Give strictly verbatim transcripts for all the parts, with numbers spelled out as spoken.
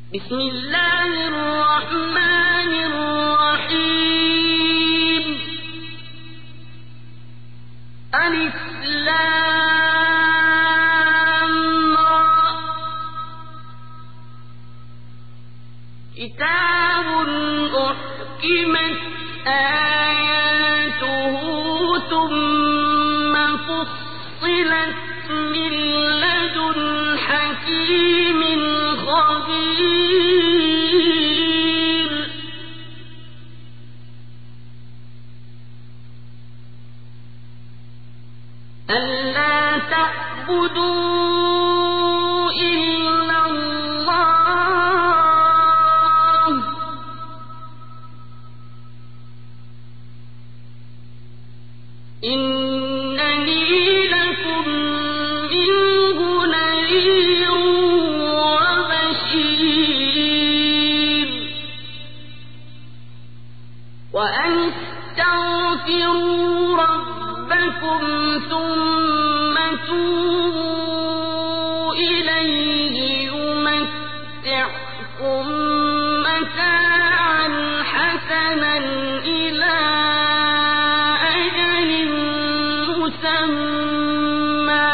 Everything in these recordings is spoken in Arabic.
بسم الله الرحمن الرحيم. ألف لام را. كتاب أحكمت آياته ثم فصلت من لدن حكيم خبير. ألا تعبدوا إلا الله إنني لكم منه نذير وبشير. وأن استغفروا ربكم ثم توبوا إليه يمتعكم متاعا حسنا إلى أجل مسمى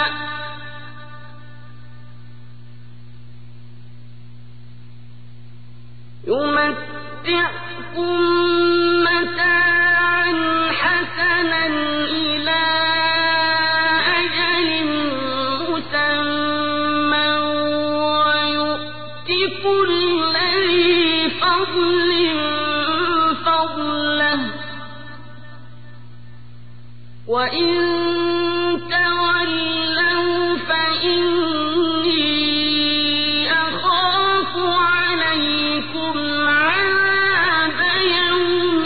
يمتعكم متاعا حسنا إلى أجل مسمى ويؤت كل ذي فضل فضله. وإن تولوا فإني أخاف عليكم عذاب يوم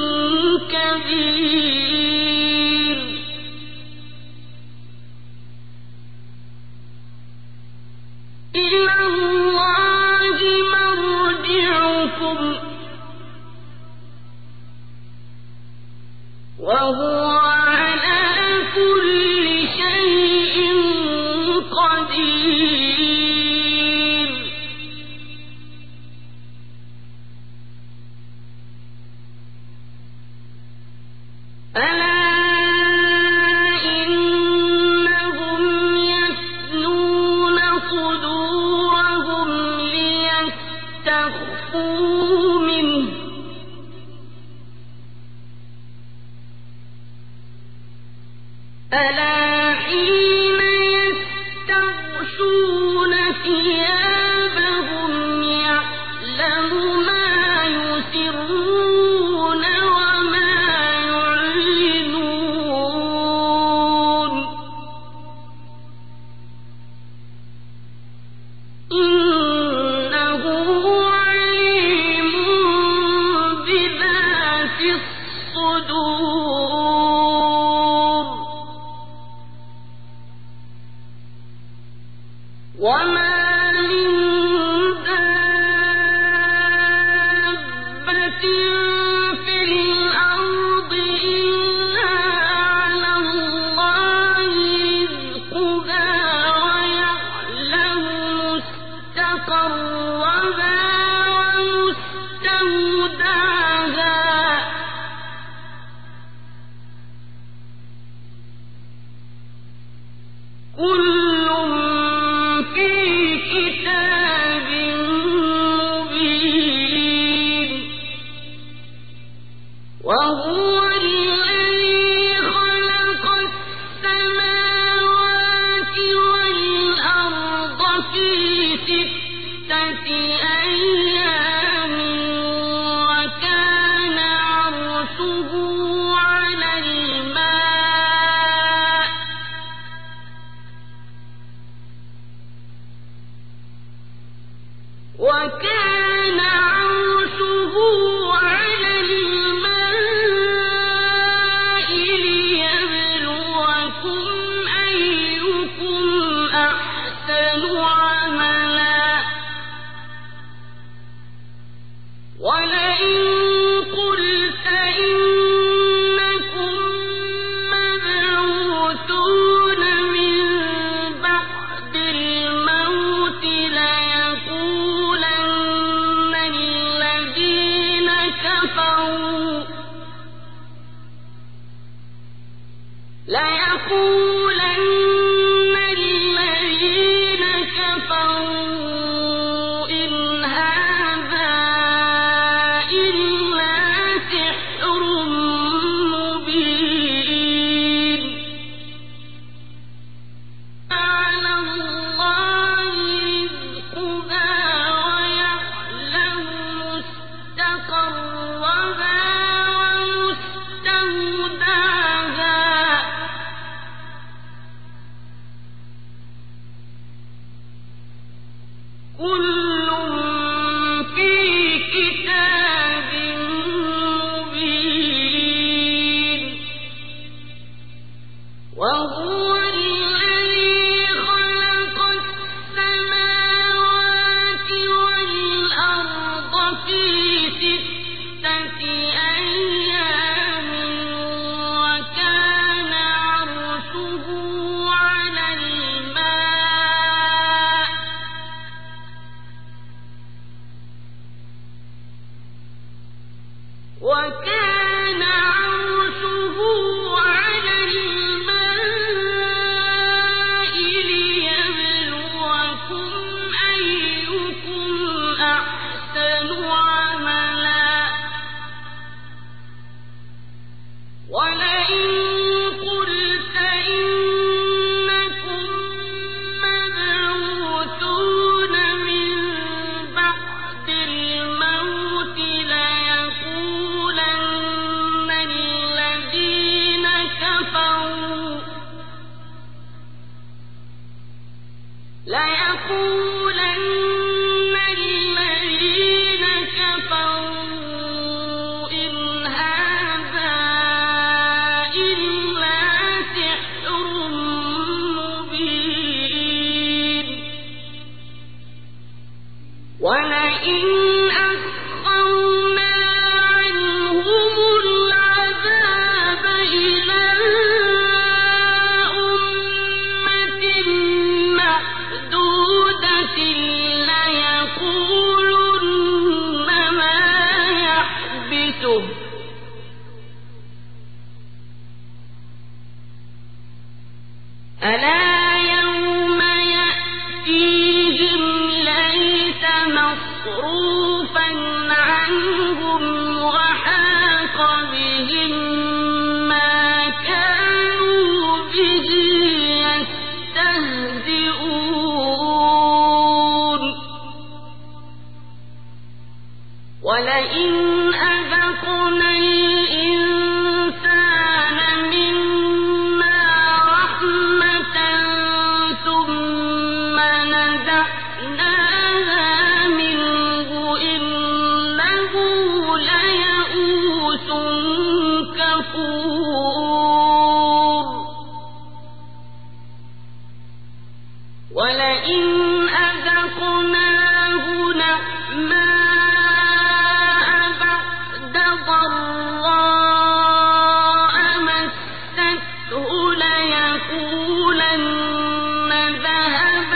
كبير. إلى الله مرجعكم وهو على كل شيء قدير. ألا إنهم يثنون صدورهم ليستخفوا منه ألا حين يستغشون ثيابهم يعلم ما يسرون وما يعلنون إنه عليم بذات الصدور. وما من دابة في الأرض إلا على الله رزقها ويعلم مستقرها ومستودعها كل في كتاب مبين. وهو الذي خلق السماوات والأرض في ستة أيام وكان عرشه على الماء وكان عرشه على الماء ليبلوكم أيكم أحسن عملا. ولئن قلت إنكم مبعوثون من بعد الموت ليقولن وكان عرشه على الماء ليبلوكم أيكم أحسن عملا ولئن قلت إنكم مبعوثون من بعد الموت ليقولن الذين كفروا ليقولن الذين كفروا إن هذا إلا سحر مبين ولئن أخرنا عنهم العذاب إلى أمة معدودة ليقولن ما يحبسه ألا يوم يأتيهم ليس مصروفا عنهم وحاق بهم ما كانوا به يستهزئون ولئن أذقنا الإنسان منا رحمة ثم نزعناها منه إنه ليئوس كفور ولئن أذقناه نعماء بعد ضراء مسته ليقولن ذهب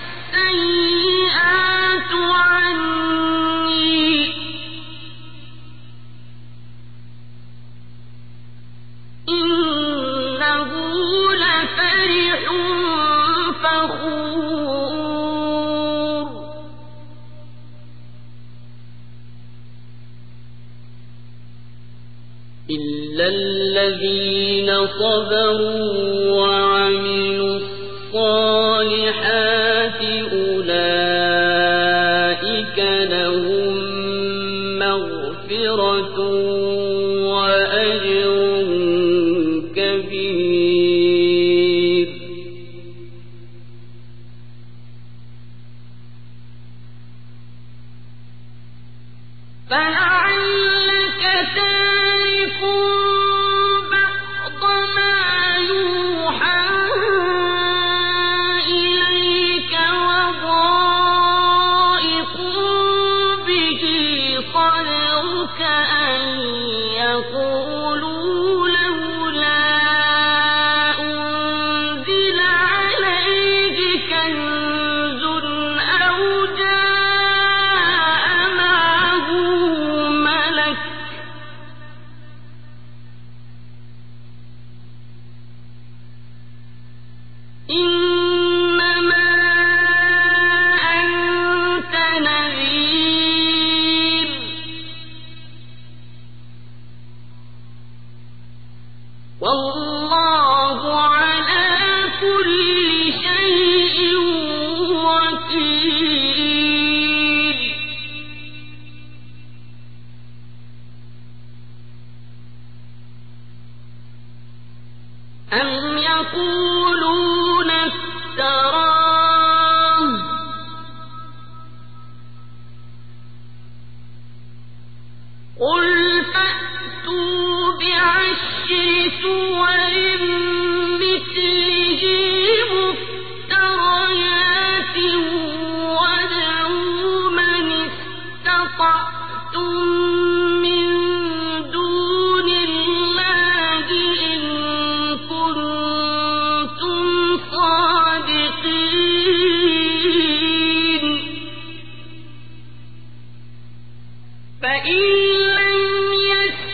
السيئات عني إنه لفرح فخور إلا الذين صبروا وعملوا الصالحات أولئك لهم مغفرة وأجر كبير فلعلك تارك بعض ما يوحى إليك وضائق به صدرك أن يقولوا لولا أنزل عليه كنز أو جاء معه ملك إنما أنت نذير والله على كل شيء وكيل أم يقولون افتراه قل فأتوا بعشر سور مثله مفتريات وادعوا من استطعتم من دون الله إن كنتم صادقين فإن لم يستطيعوا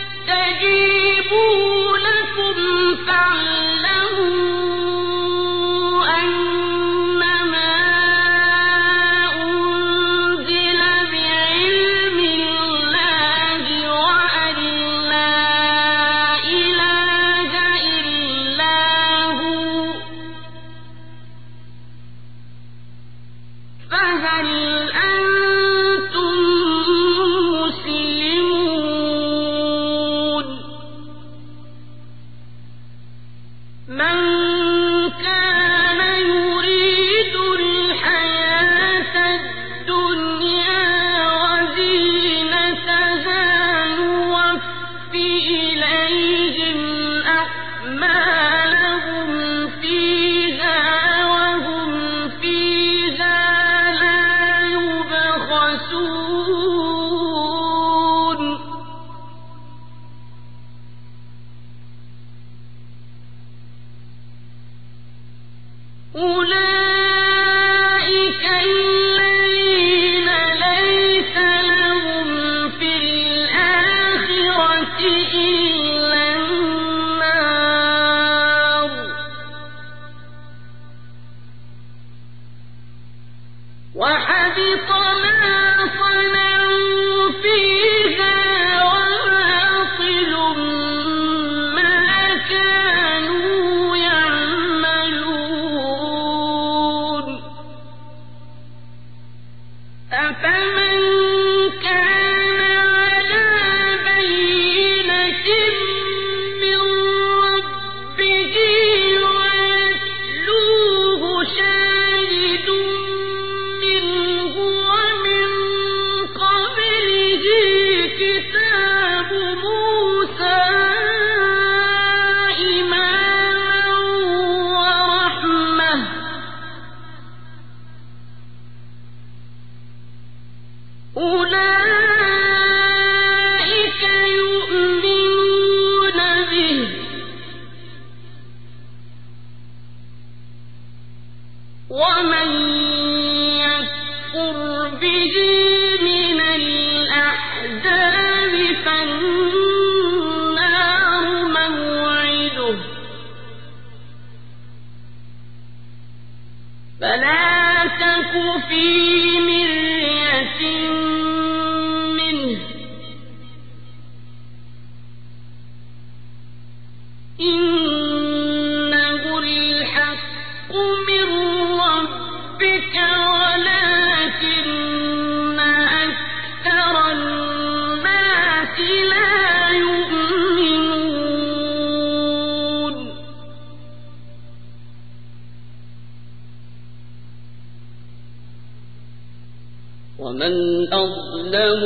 ومن أظلم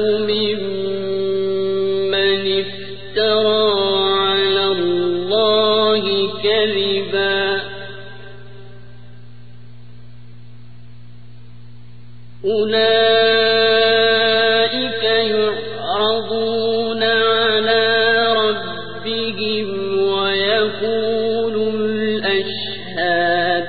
ممن افترى على الله كذبا أولئك يعرضون على ربهم ويقول الأشهاد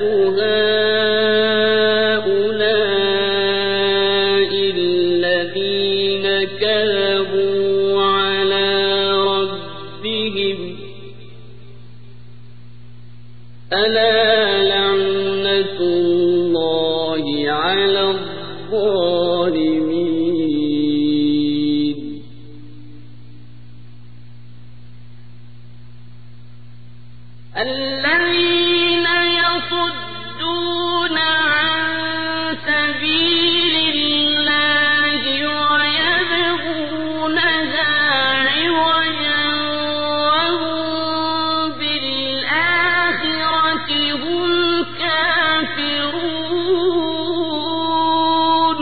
هؤلاء الذين كذبوا على ربهم ألا لعنة الله على الظالمين الذين يصدون عن سبيل الله ويبغونها عوجا وهم بالآخرة هم كافرون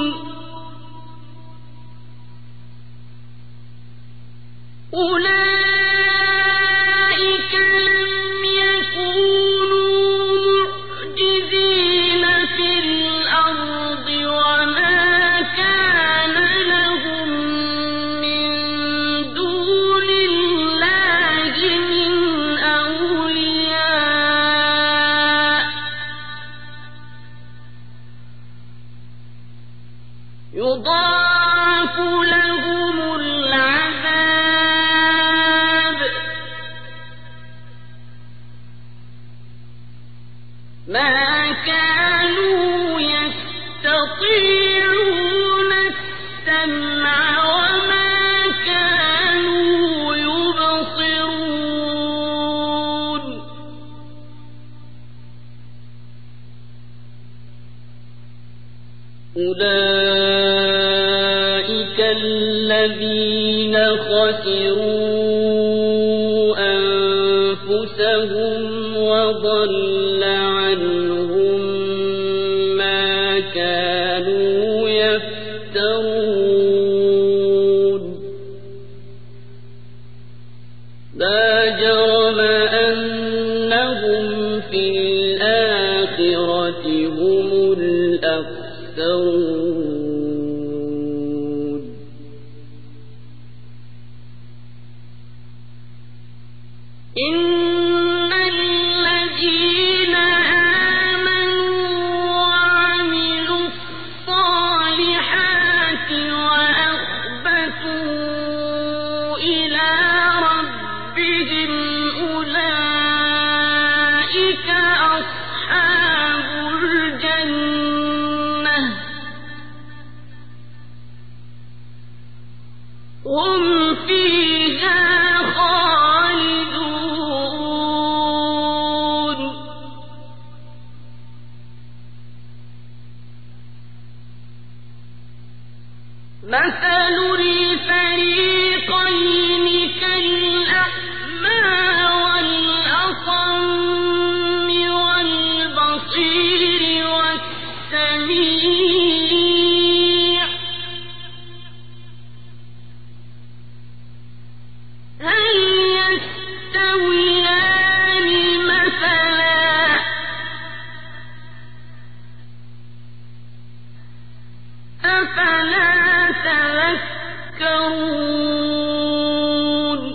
أولئك لم يكونوا معجزين في الأرض وما كان لهم من دون الله من أولياء يضاعف لهم العذاب ما كانوا يستطيعون السمع وما كانوا يبصرون أولئك الذين خسروا أنفسهم وضل عنهم ما كانوا يفترون لا جرم أنهم في الآخرة هم الأخسرون إن الذين آمنوا وعملوا الصالحات وأخبتوا إلى ربهم أولئك أصحاب الجنة هم فيها خالدون مثل الفريقين كالأعمى والأصم والبصير والسميع هل يستويان مثلا أفلا تذكرون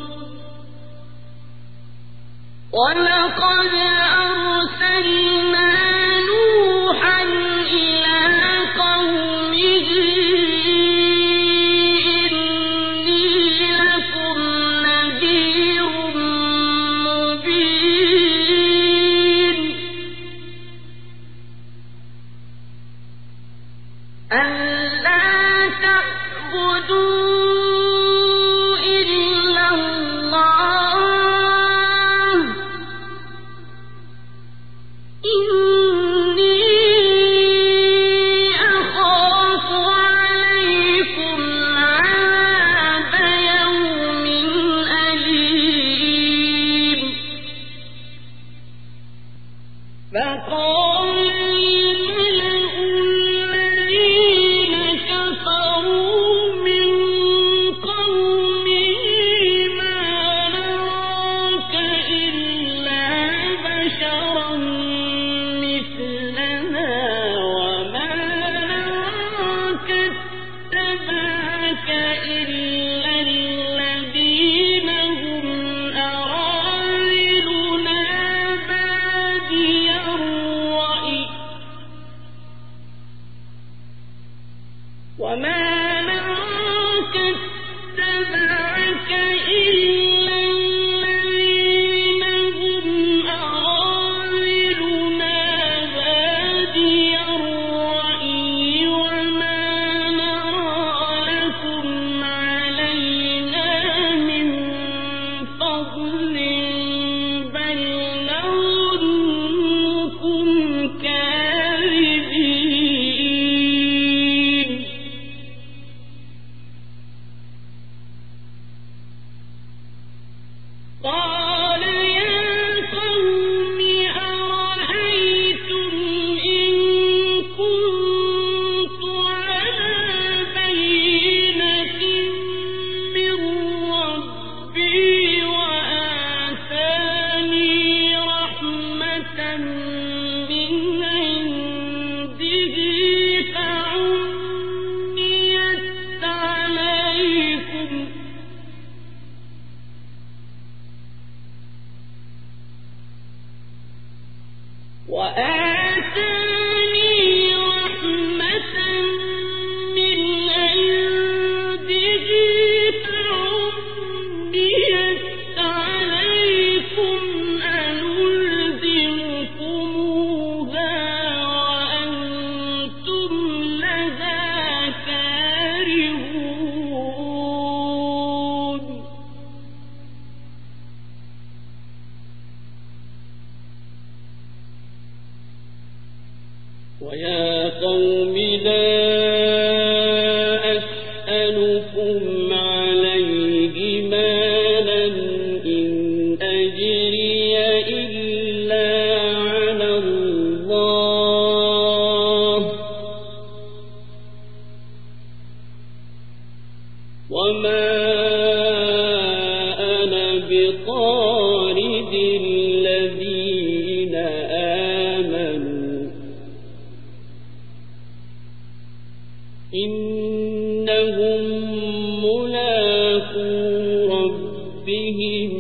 ولقد أرسلنا نوحا إلى قومه إني لكم نذير مبين ألا تعبدوا إلا الله إني أخاف عليكم عذاب يوم أليم فقال الملأ الذين كفروا من قومه ما نراك إلا بشرا مثلنا وما نراك اتبعك إلا الذين هم أراذلنا بادي الرأي وما نراك اتبعك إلا الذين هم أراذلنا بادي الرأي وما نرى لكم علينا من فضل بل نظنكم كاذبين قال يا قوم أرأيتم إن كنت على بينة من ربي وآتاني رحمة من عنده فعميت عليكم وآتاني رحمة من عنده فعميت عليكم أنلزمكموها وأنتم لها كارهون ويا قوم لا أسألكم عليه مالا إن أجري إلا على الله وما أنا بطارد الذين آمنوا إنهم ملاقو ربهم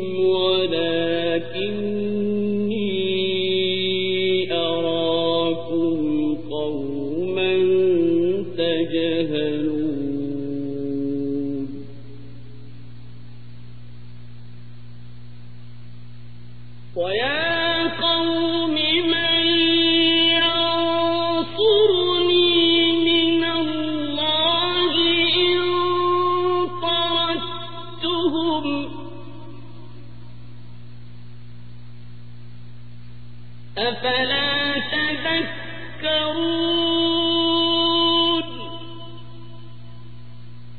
ولكني أراكم قوما تجهلون ويا قوم من ينصرني من الله إن طردتهم أفلا تذكرون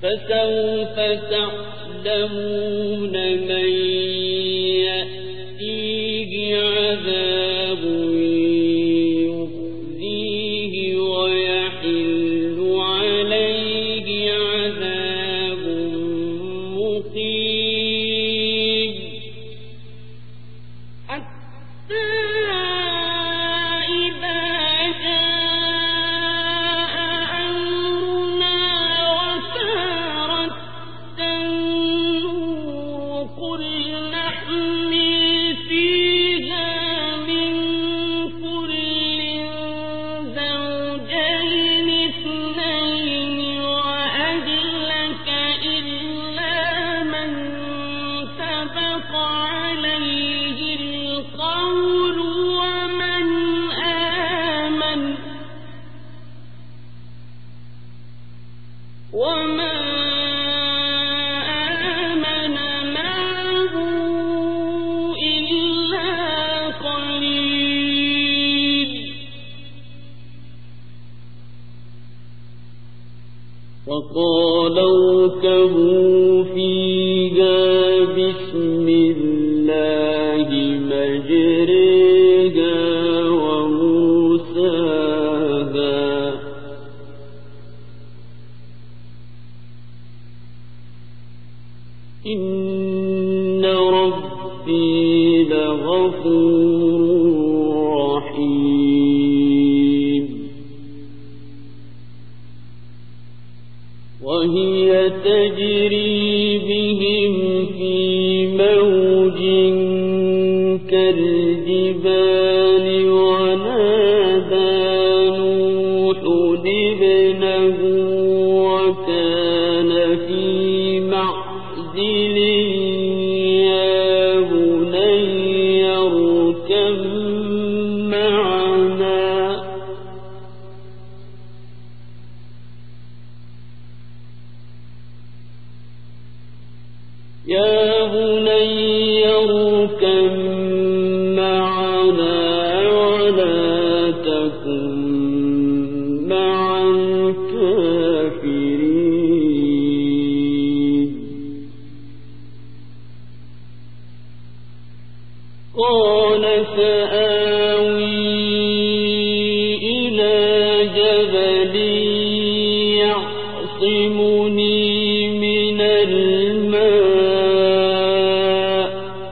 فسوف تعلمون من يأتيه عذاب يخزيه ويحل عليه عذاب مقيم حتى وقالوا اركبوا فيها بسم الله مجريها ومرساها إن ربي لغفور رحيم وهي تجري بهم في موج كالجبال ونادى نوح ابنه وكان في معزل يا بني اركب معنا يا بني اركب معنا ولا تكن مع الكافرين قال سآوي إلى جبل يعصمني من الماء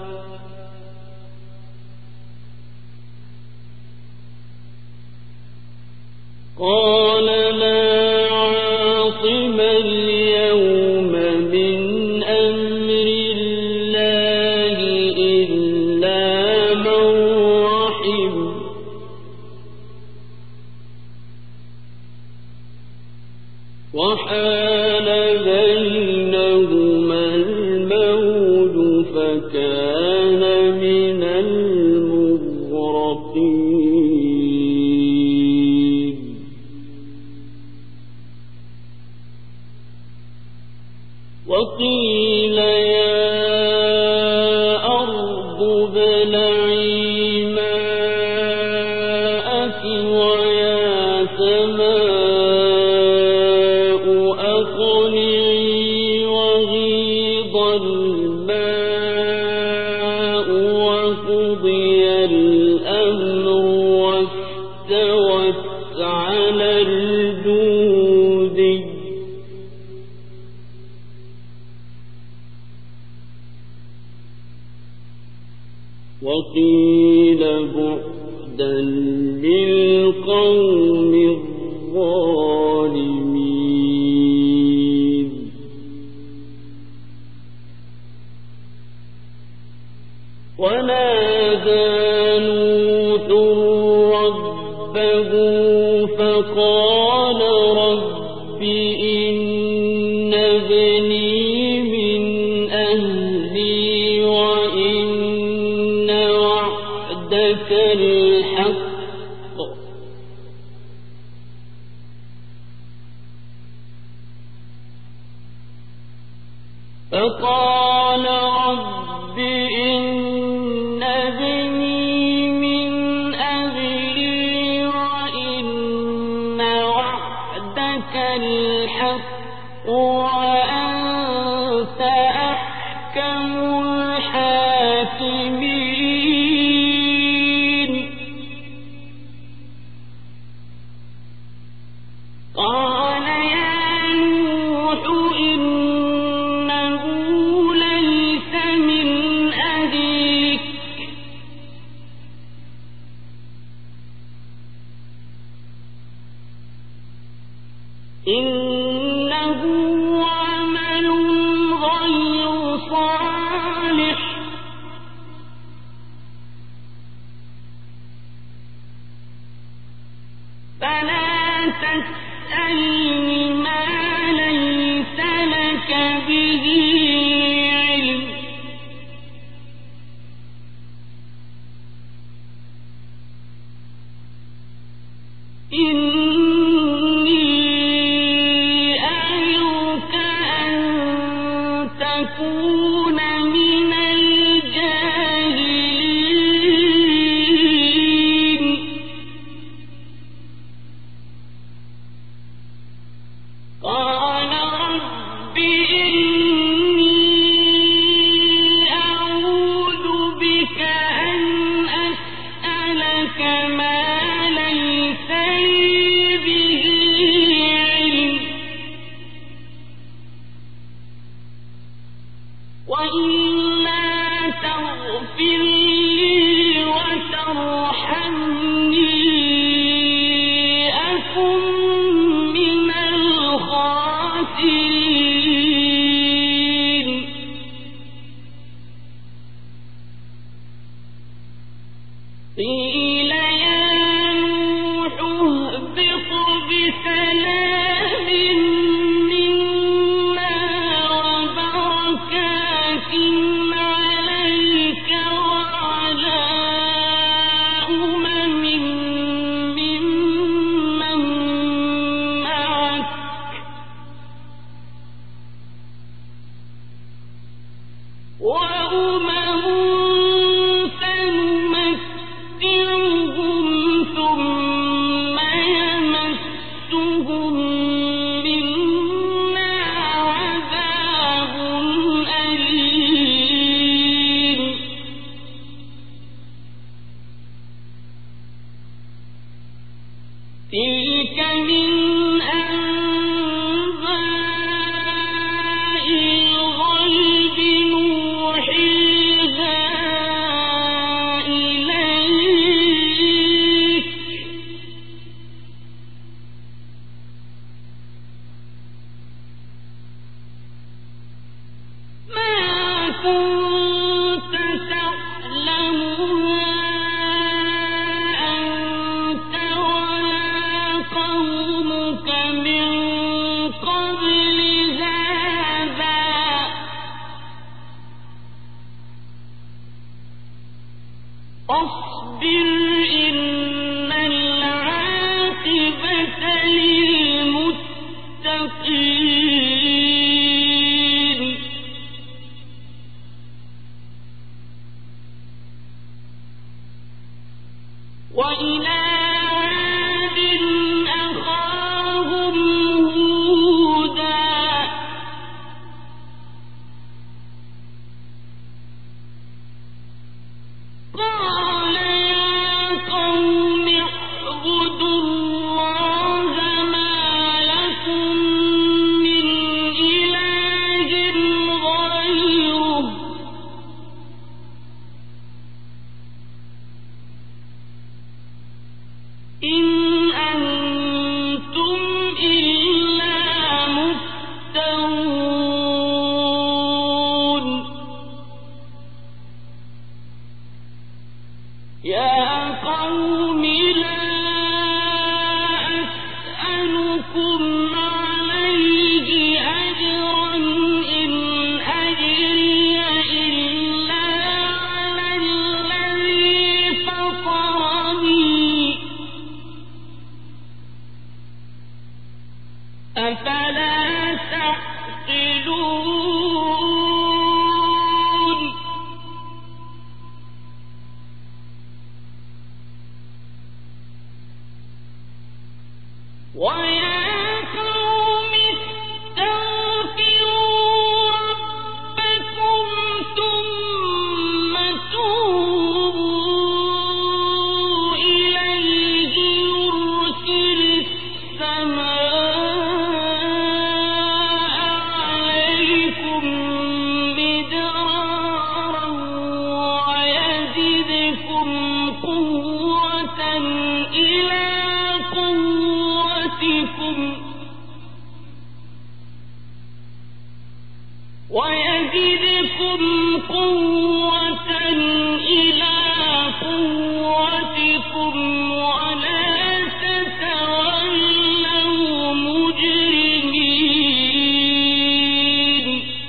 قال لا عاصم اليوم من أمر الله إلا من رحم وحال بينهما الموج فكان من المغرقين وقيل يا أرض ابلعي ماءك ويا سماء أقلعي وغيض الماء وقضي الأمر واستوت على الجود وقيل بعدا للقوم الظالمين ونادى نوح ربه فقال رب إن ابني من أهلي وإن وعدك الحق فقال رب إن ابني من أهلي وإن وعدك الحق وأنت أحكم الحاكمين قال يا نوح إنه ليس من أهلك إنه عمل غير صالح فلا تسألني ما ليس لك به علم إني أعظك أن تكون من الجاهلين قال رب إني أعوذ بك أن أسألك ما ليس لي به علم وإلا تغفر لي وترحمني أكن من الخاسرين قيل يا نوح اهبط بسلام منا وبركات عليك وعلى أمم ممن معك وأمم سنمتعهم ثم يمسهم منا عذاب أليم تلك من أنباء الغيب نوحيها إليك ما كنت تعلمها أنت ولا قومك من قبل هذا فاصبر إن العاقبة للمتقين وإلى عاد أخاهم هودا قال يا قوم اعبدوا الله ما لكم من إله غيره إن أنتم إلا مفترون يا قوم لا أسألكم عليه أجرا إن أجري إلا على الذي فطرني أفلا تعقلون ويا قوم استغفروا ويزدكم قوة إلى قوتكم ولا تتولوا مجرمين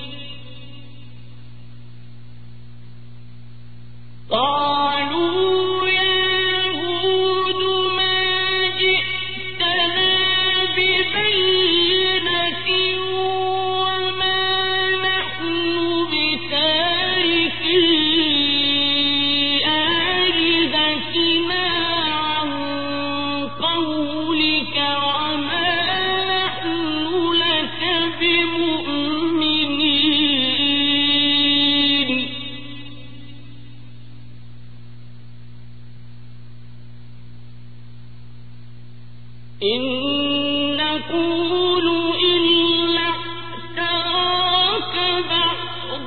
قالوا يا هود ما جئتنا ببينة وما نحن بتاركي آلهتنا عن قولك وما نحن لك بمؤمنين إن نقول إلا اعتراك بعض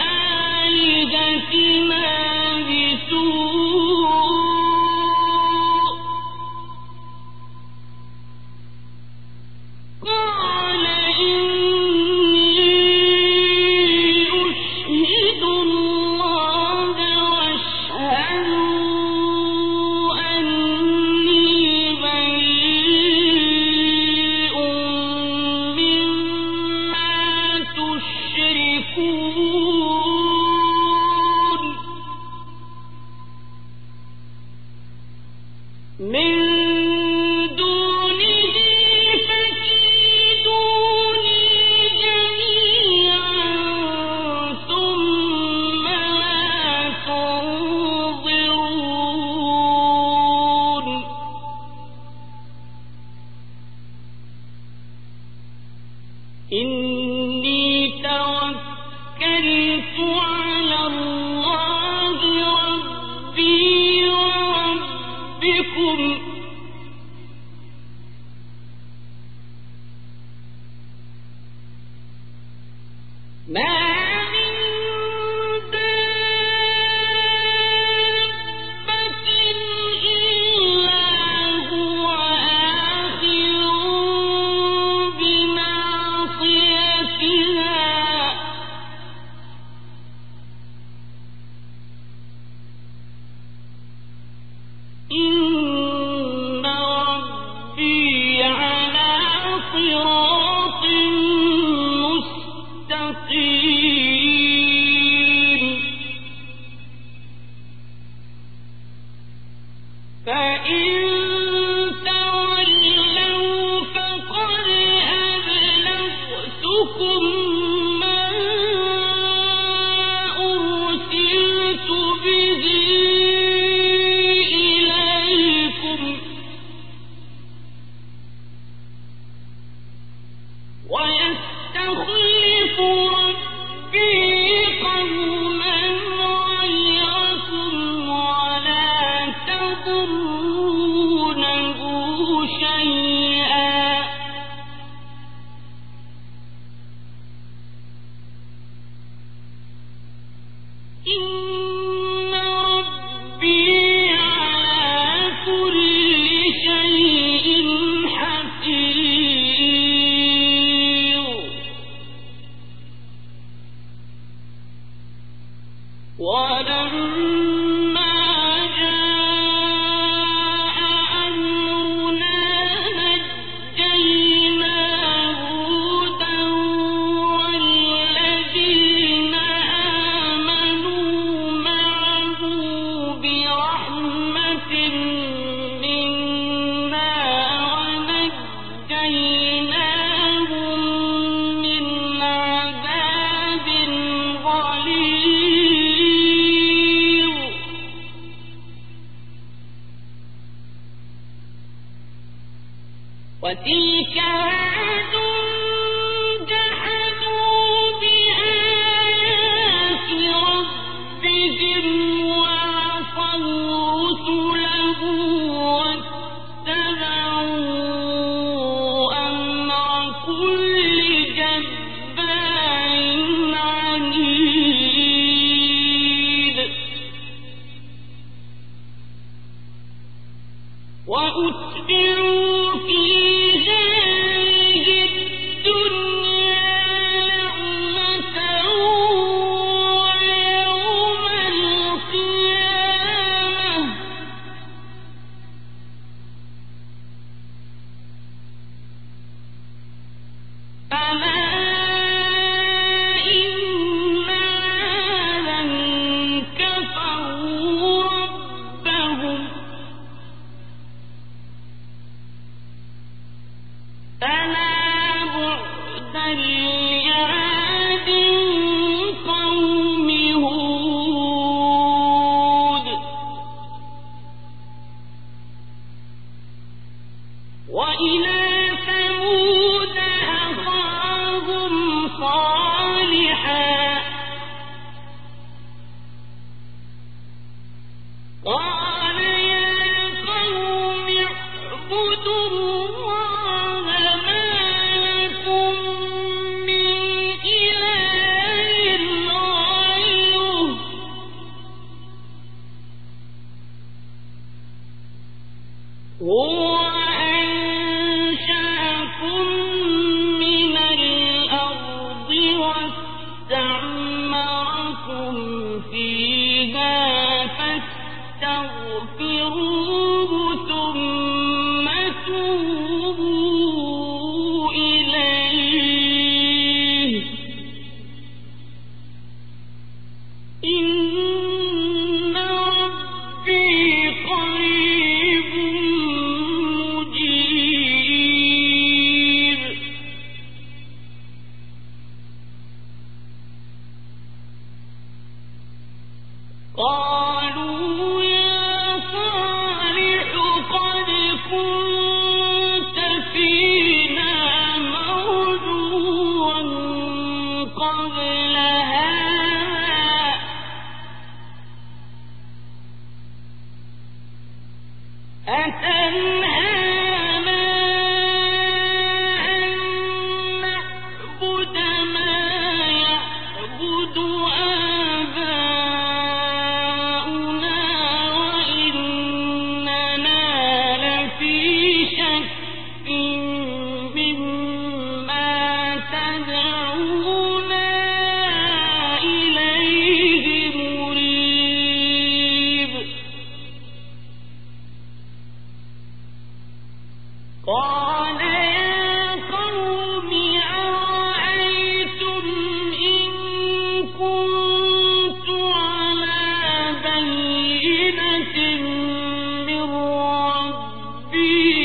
آلهتنا بسوء قال إني أشهد الله واشهدوا أني بريء مما تشركون من دونه فكيدوني جميعا ثم لا تنظرون إني توكلت على الله ربي وربكم ما من دابة إلا هو آخذ بناصيتها إن ربي على صراط مستقيم فإن تولوا فقد أبلغتكم ما أرسلت به إليكم ويستخلف ربي قوما غيركم ولا تضرونه شيئا إن ربي على كل شيء حفيظ ولما جاء أمرنا نجينا هودا والذين آمنوا معه برحمة منا ونجيناهم من عذاب غليظ وتلك عاد جحدوا بآيات ربهم وعصوا رسله واتبعوا أمر كل جبار عنيد وأتبعوا في هذه قالوا يا صالح قد كنت فينا مرجوا قبل هذا أتنهانا أن نعبد ما يعبد آباؤنا وإننا لفي شك مما تدعونا إليه مريب قال يا قوم أرأيتم إن كنت على بينة من ربي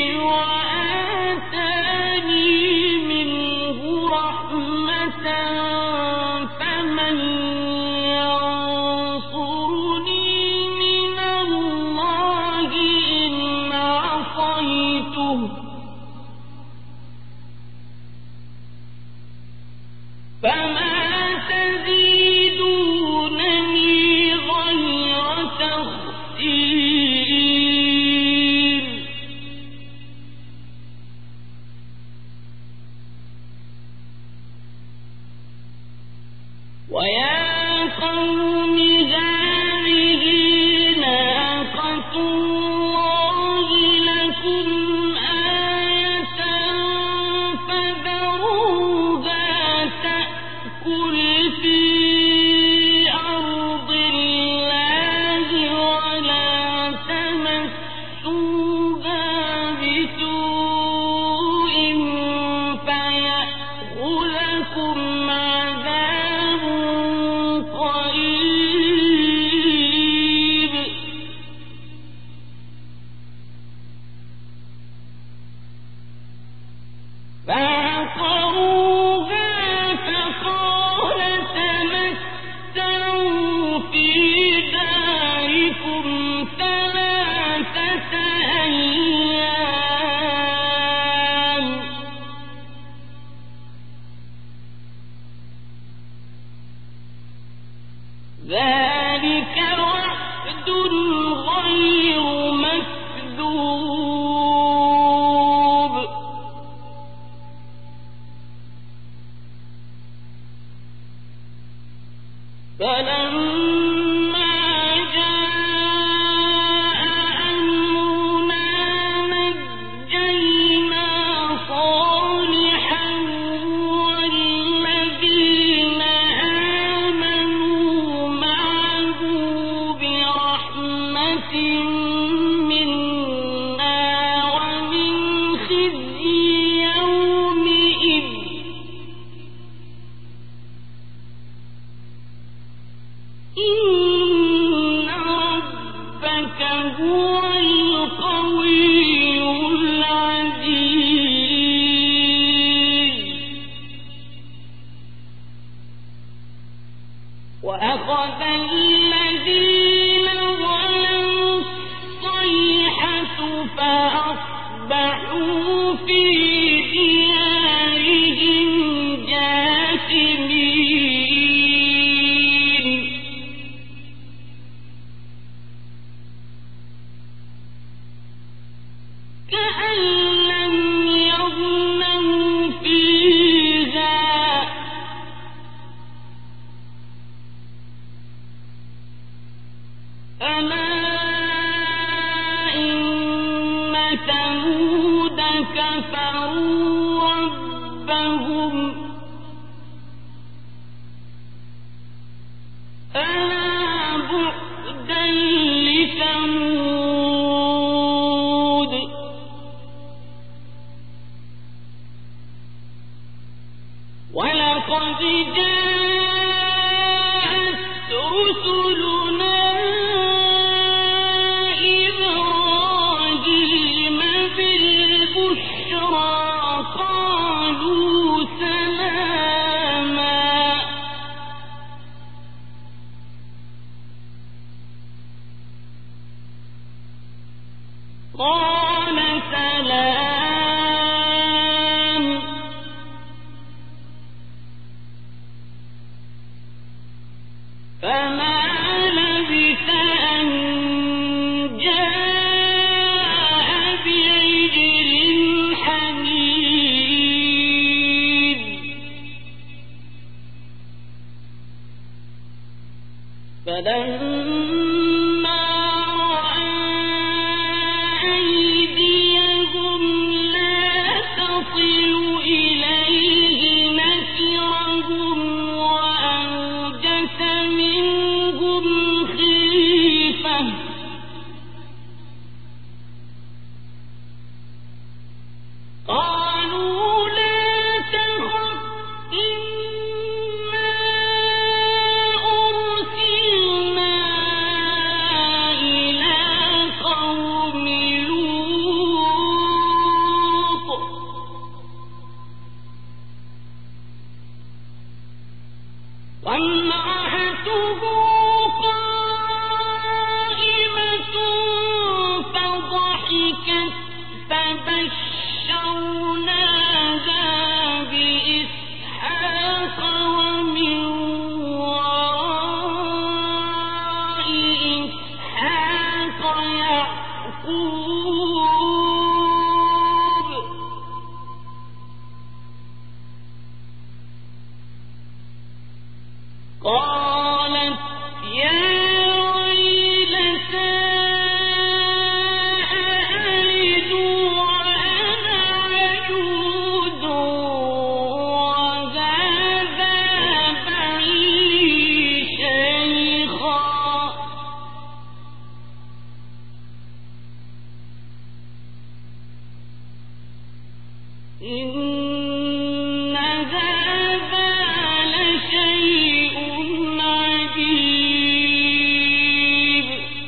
وآتاني منه رحمة فمن ينصرني من الله إن عصيته فما تزيدونني غير تخسير ويا قوم هذه ناقة الله لكم آية فذروها تأكل في أرض الله ولا تمسوها بسوء فيأخذكم عذاب قريب فعقروها فقال تمتعوا في داركم ثلاثة أيام ذلك وعد غير مكذوب فلما جاء أمرنا نجينا صالحا والذين آمنوا معه برحمة منا ومن خزي يومئذ إن ربك هو القوي العزيز وأخذ الذين ظلموا الصيحة فأصبحوا في ديارهم جاثمين كأن لم يغنوا فيها ألا إن ثمود كفروا ربهم ألا بعدا لثمود ولقد جاءت رسلنا إبراهيم بالبشرى قالوا سلاما فما لبث أن جاء بعجل حنيذ فلما رأى أيديهم لا تصل إليه نكرهم وأوجس منهم خيفة قالوا لا تخف إنا أرسلنا إلى قوم لوط وامرأته قائمة فضحكت فبشرناها بإسحاق ومن وراء إسحاق يعقوب قالت يا ويلتى أألد وأنا عجوز وهذا بعلي شيخا إن هذا لشيء عجيب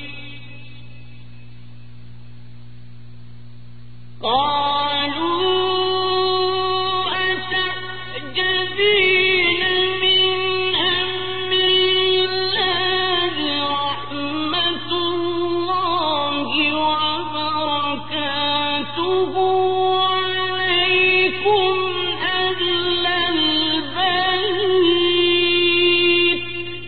قالوا أتعجبين من أمر الله رحمة الله وبركاته عليكم أهل البيت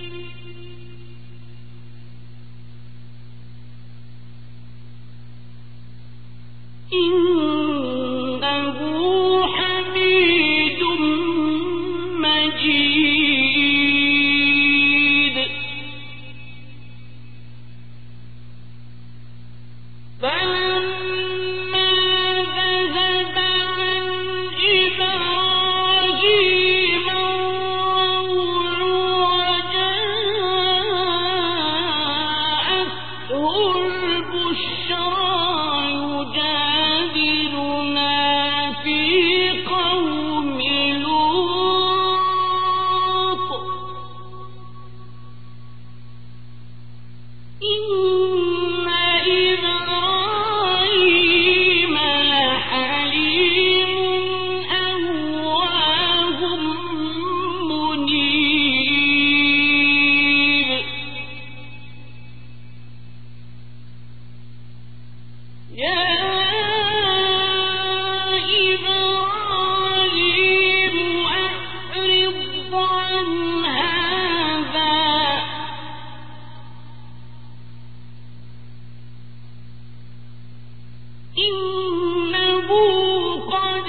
إنه حميد مجيد فلما ذهب عن إبراهيم الروع وجاءته البشرى يجادلنا في قوم لوط إن إبراهيم لحليم أواه منيب يا إبراهيم أعرض عن هذا إنه قد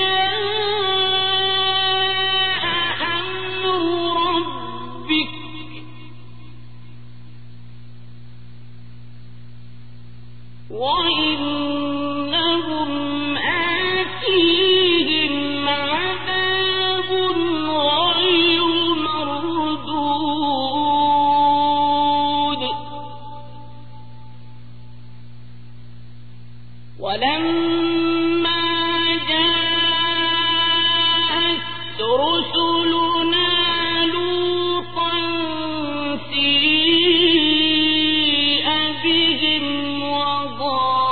جاء أمر ربك وإنهم آتيهم عذاب غير مردود ولما جاءت رسلنا لوطا سيء بهم وضاق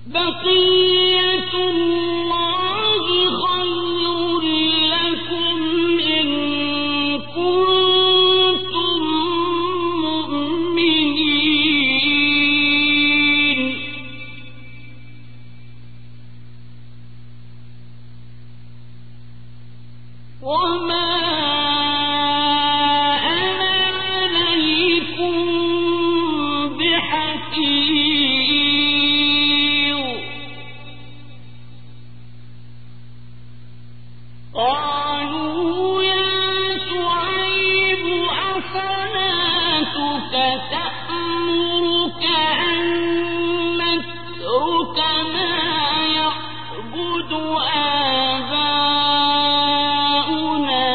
بقية الله خير لكم إن كنتم مؤمنين وما أنا عليكم بحفيظ قالوا يا شعيب أصلاتك تأمرك أن نترك ما يعبد آباؤنا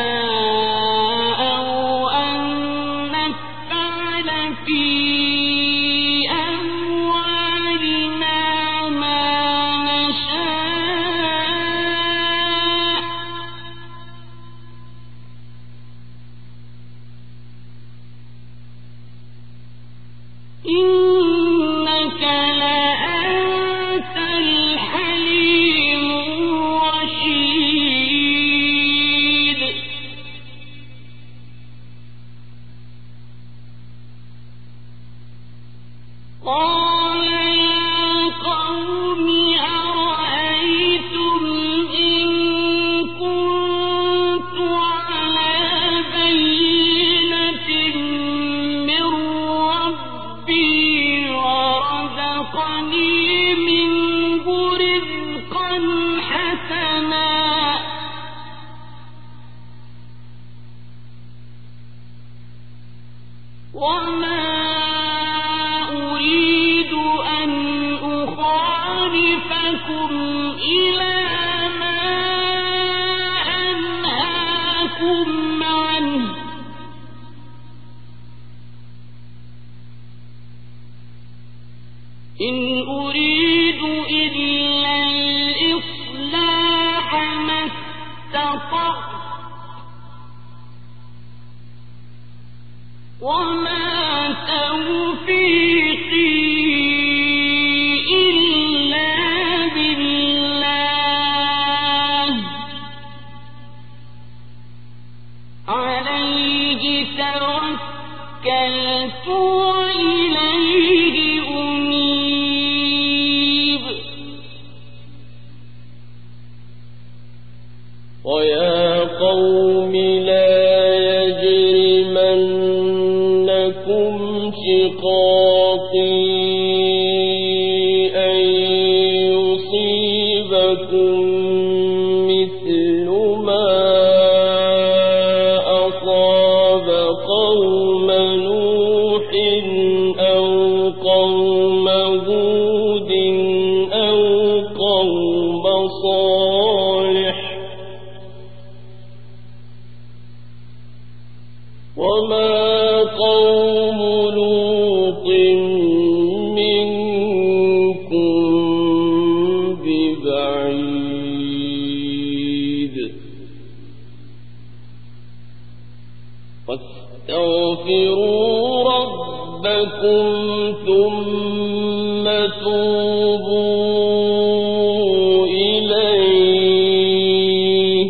أو أن نفعل في أموالنا ما نشاء إنك لأنت الحليم الرشيد قال يا قوم أرأيتم إن كنت على بينة من ربي ورزقني منه رزقا حسنا وما أريد أن أخالفكم إلى ما أنهاكم عنه إن أريد إلا الإصلاح ما استطعت وما توفيقي إلا بالله عليه توكلت وإليه أنيب ويا قوم لا يجرمنكم شقاقي أن يصيبكم مثل ما أصاب قوم نوح أو قوم هود أو قوم صالح وما قوم لوط منكم ببعيد واستغفروا ربكم ثم توبوا إليه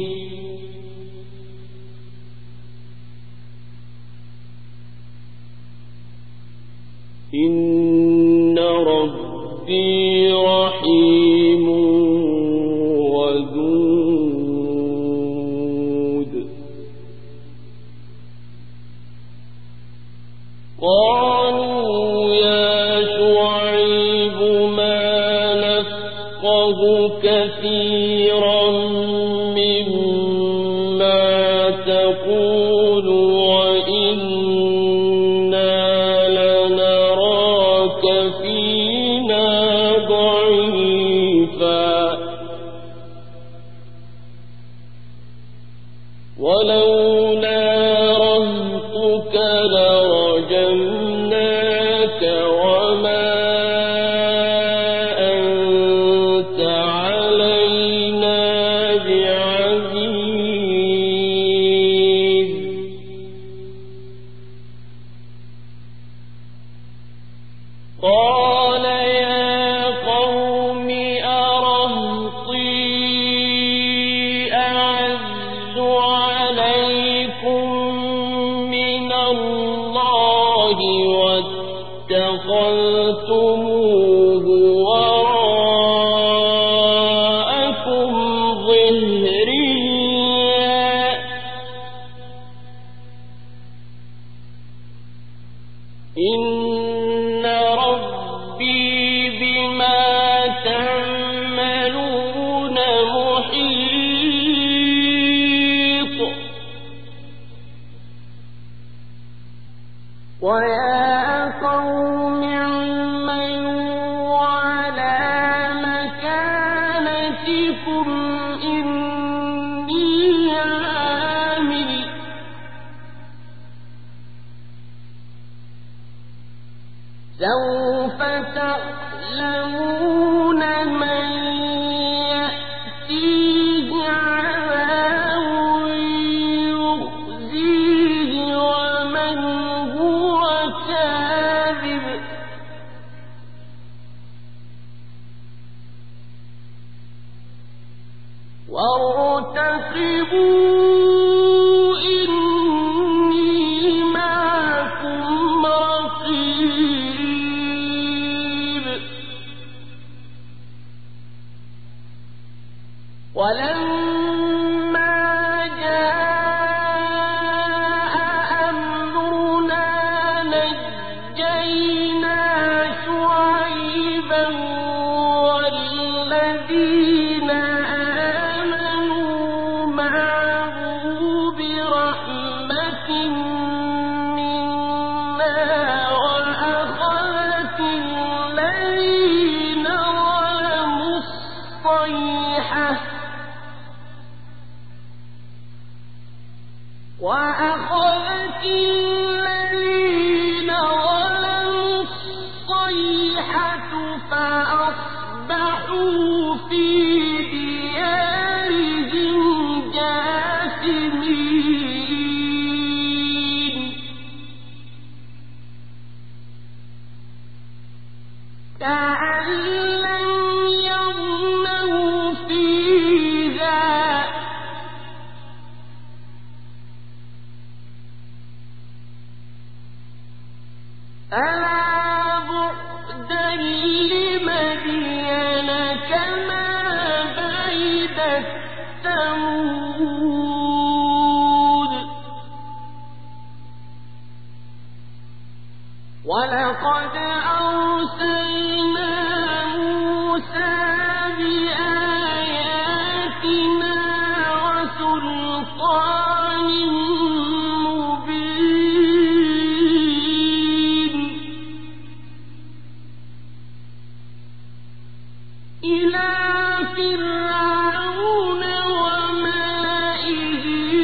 إن ربي رحيم ودود قالوا يا شعيب ما نفقه كثيرا مما تقول وإنا لنراك فينا ضعيفا ولولا رهطك لرجمناك وما أنت علينا بعزيز قال يا قوم وارتقبوا إني معكم رقيب ولما جاء أمرنا نجينا شعيبا والذين آمنوا معه برحمة منا وأخذت الذين ظلموا الصيحة وأخذت الذين ظلموا الصيحة فأصبحوا في ديارهم جاثمين كأن لم يغنوا فيها ألا بعدا لمدين كما بعدت ثمود ولقد أرسلنا موسى بآياتنا وسلطان إلى فرعون وملئه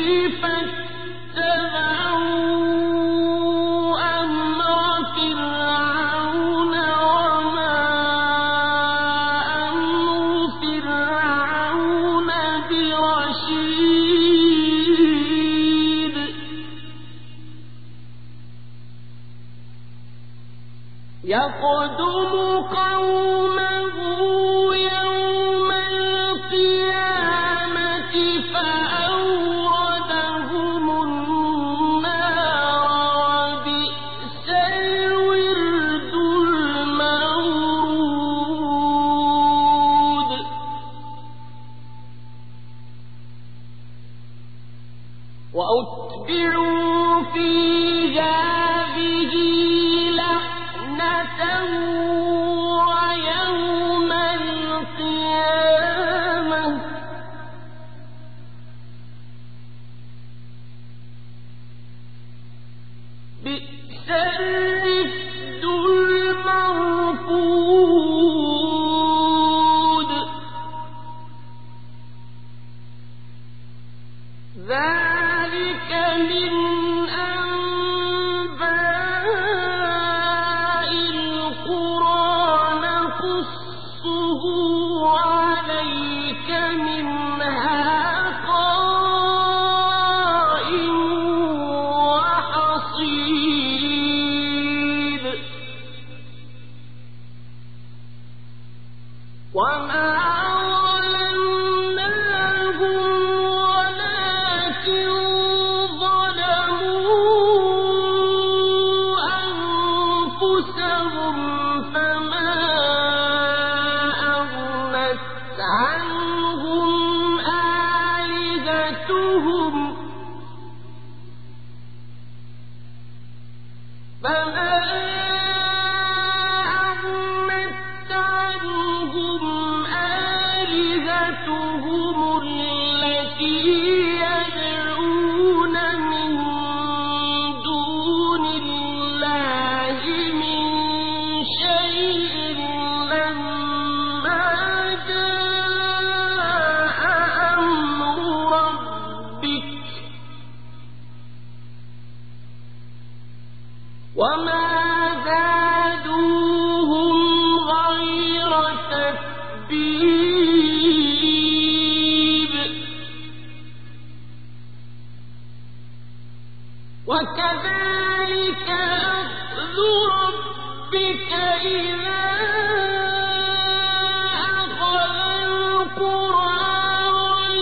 فاتبعوا أمر فرعون وما أمر فرعون برشيد يقدم قومه يوم القيامة فأوردهم النار وبئس الورد المورود وأتبعوا في هذه لعنة ويوم القيامة بئس الرفد المرفود ذلك من أنباء القرى نقصه عليك منها قائم وحصيد وما ظلمناهم ولكن ظلموا أنفسهم فما أغنت عنهم آلهتهم فما أغنت عنهم آلهتهم التي يدعون من دون الله من شيء لما جاء أمر ربك وما زادوهم غير تتبيب وكذلك أخذ ربك إذا أخذ القرى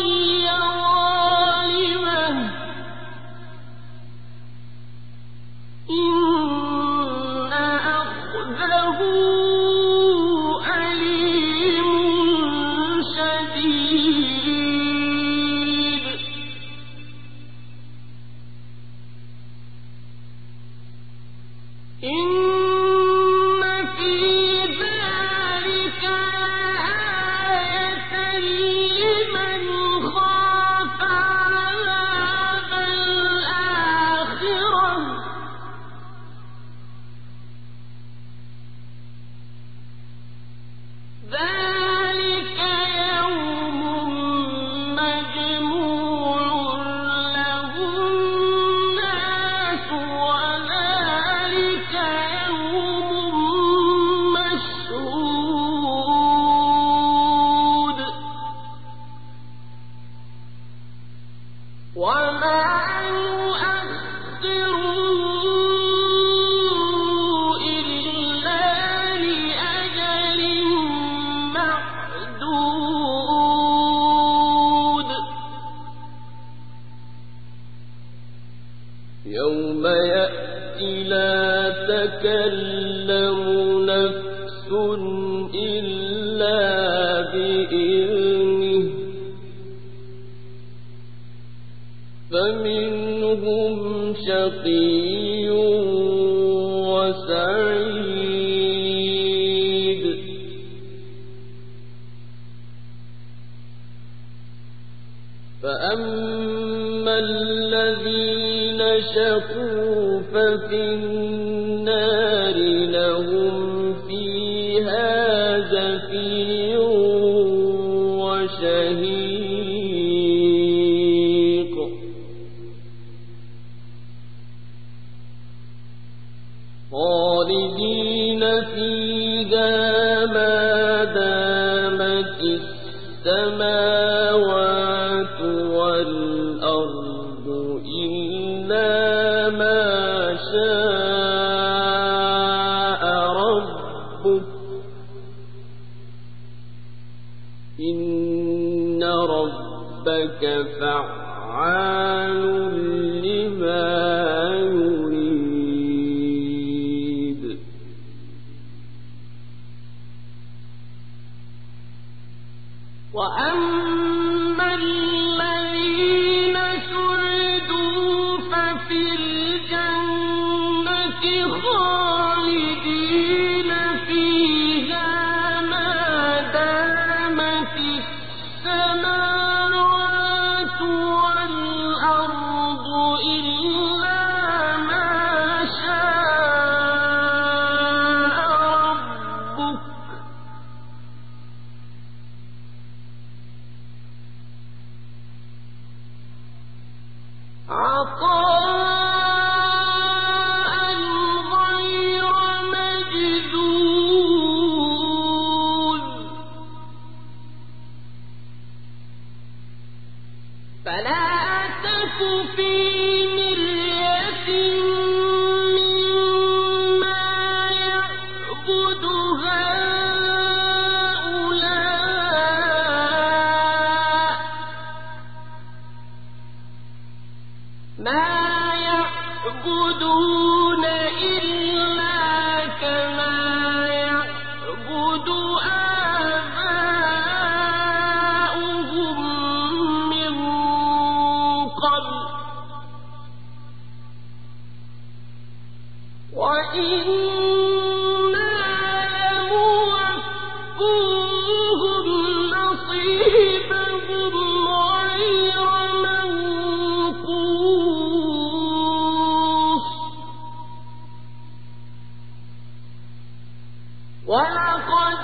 لا تكلم نفس إلا بإذنه فمنهم شقي وسعيد فأما الذين شقوا ففي النار لهم فيها زفير وشهيق خالدين فيها ما دامت السماوات والأرض إلا ما شاء ربك إن ربك فعال لما يريد وأما الذين سعدوا ففي الجنة خالدين فيها ما دامت السماوات والأرض إلا ما شاء ربك عطاء غير مجذوذ فلا تك في مرية مما يعبد هؤلاء ما يعبدون إلا كما يعبد آباؤهم من قبل وإنا لموفوهم نصيبهم غير منقوص ولقد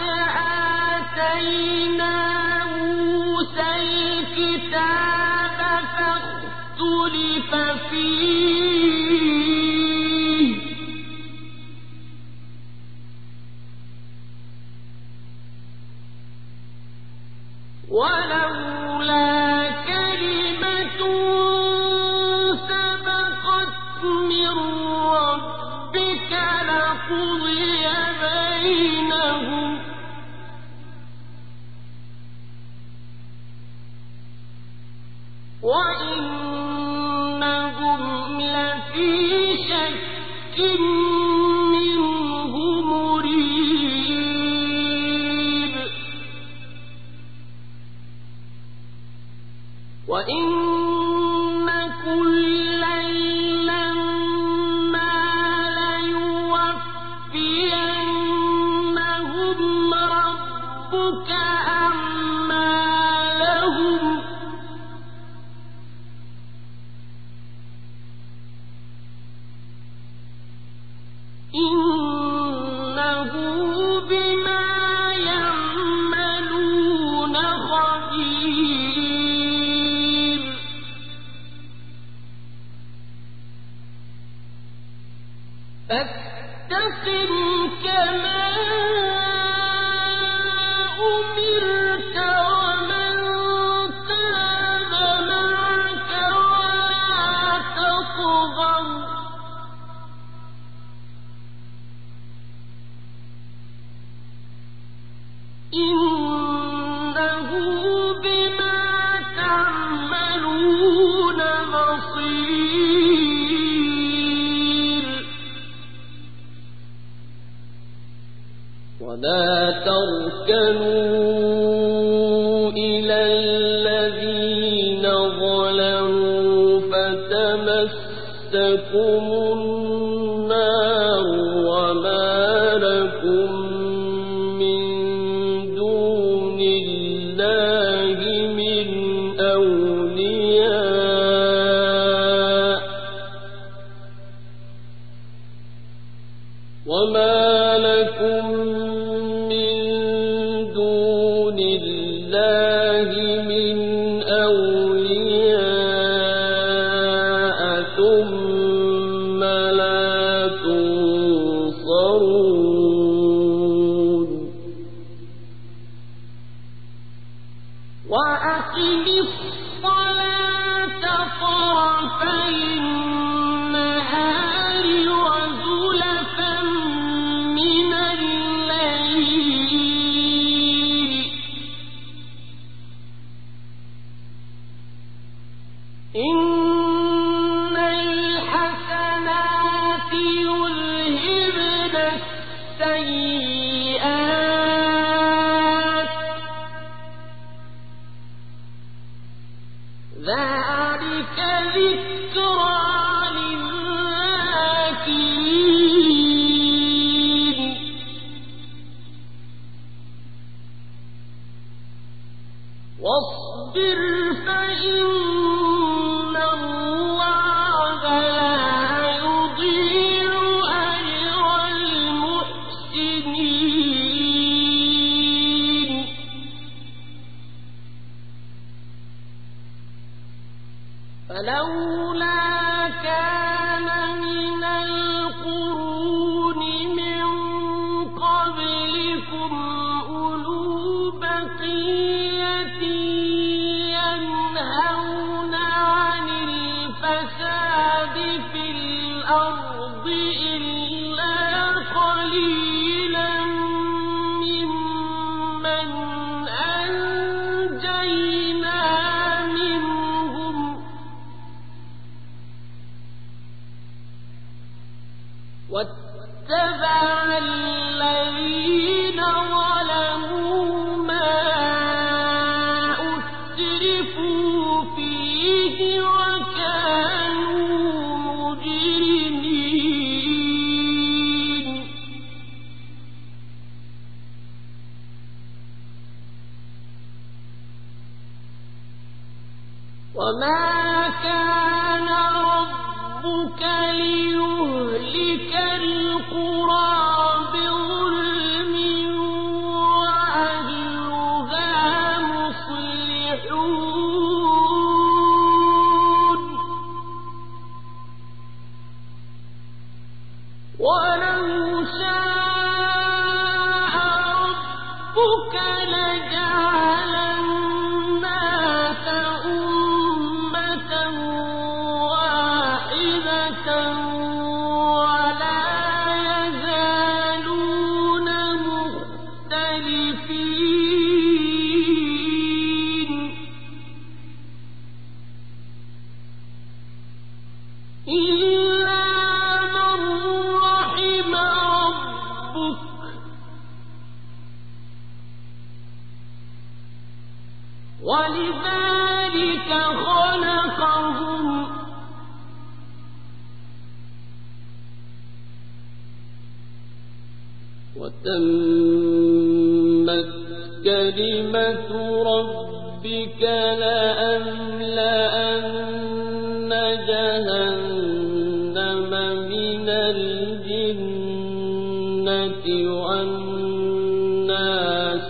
آتينا موسى الكتاب فاختلف فيه ولولا كلمة سبقت من ربك لقضي بينهم وإنهم لفي شك منه مريب وإن كلا لما ليوفينهم ربك أعمالهم إنه بما يعملون خبير فاستقم كما أمرت ومن تاب معك ولا تطغوا إنه بما تعملون بصير ولا تركنوا إلى الذين ظلموا فتمسكم النار وما لكم من دون الله من أولياء وما لكم من دون الله من أولياء ثم لا تنصرون وأقم الصلاة طرفي النهار وزلفا من الليل إن الحسنات يذهبن السيئات ذلك ذكرى للذاكرين واصبر فإن الله لا يضيع أجر المحسنين فلولا كان من القرون من قبلكم أولو بقية ينهون عن الفساد في الأرض إلا قليلا ممن أنجينا منهم واتبع الذين ظلموا ما أترفوا فيه وكانوا مجرمين وما كان ربك ليهلك القرى بظلم وأهلها مصلحون ولو شاء ربك لجعل الناس أمة واحدة ولا يزالون مختلفين إلا من رحم ربك ولذلك خلقهم وتمت كلمة ربك لأملأن جهنم من الجنة والناس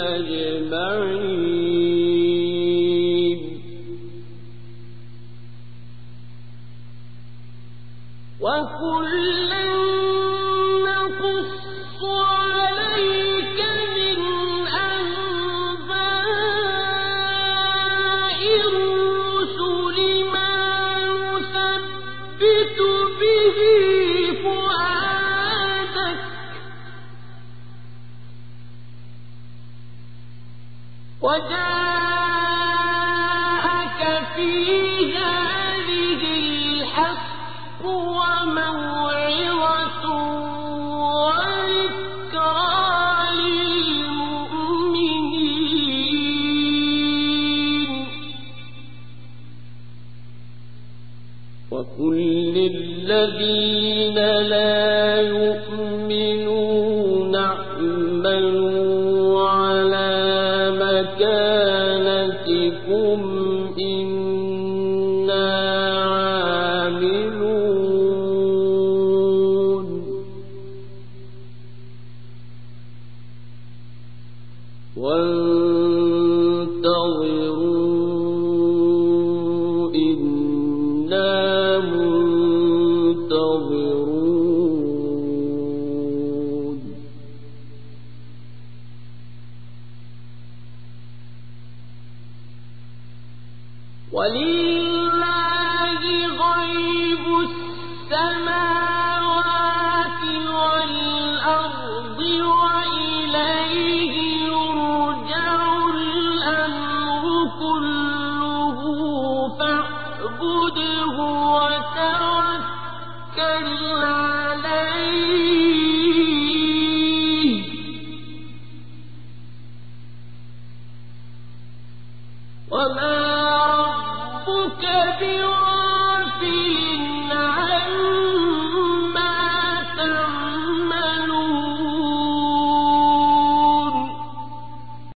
أجمعين وكلا نقص عليك من أنباء الرسل ما نثبت به فؤادك وجاءك في هذه الحق وموعظة وذكرى الذين لا يؤمنون اعملوا على مكانتكم إنا عاملون وانتظروا إنا منتظرون ولله غيب السماوات والأرض وإليه يرجع الأمر كله فاعبده وتوكل عليه وما